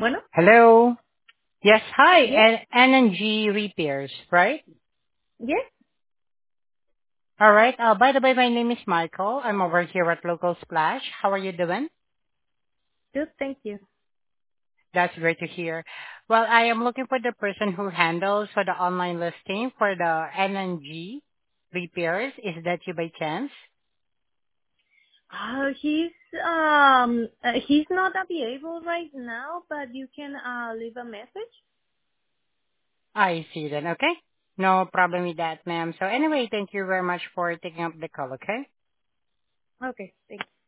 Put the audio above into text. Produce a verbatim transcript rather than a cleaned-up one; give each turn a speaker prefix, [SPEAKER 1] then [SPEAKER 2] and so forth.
[SPEAKER 1] Bueno,
[SPEAKER 2] Hello. Yes, hi,
[SPEAKER 1] yes,
[SPEAKER 2] N- N&G Repairs, right?
[SPEAKER 1] yes,
[SPEAKER 2] All right. Uh, by the way, my name is Michael. I'm over here at Local Splash. How are you doing?
[SPEAKER 1] good, thank you.
[SPEAKER 2] That's great to hear. Well, I am looking for the person who handles for the online listing for the N and G Repairs. Is that you by chance?
[SPEAKER 1] Uh, he's um uh, he's not available right now, but you can uh leave a message.
[SPEAKER 2] I see then. Okay. No problem with that, ma'am. So anyway, thank you very much for taking up the call. Okay.
[SPEAKER 1] Okay, thank you.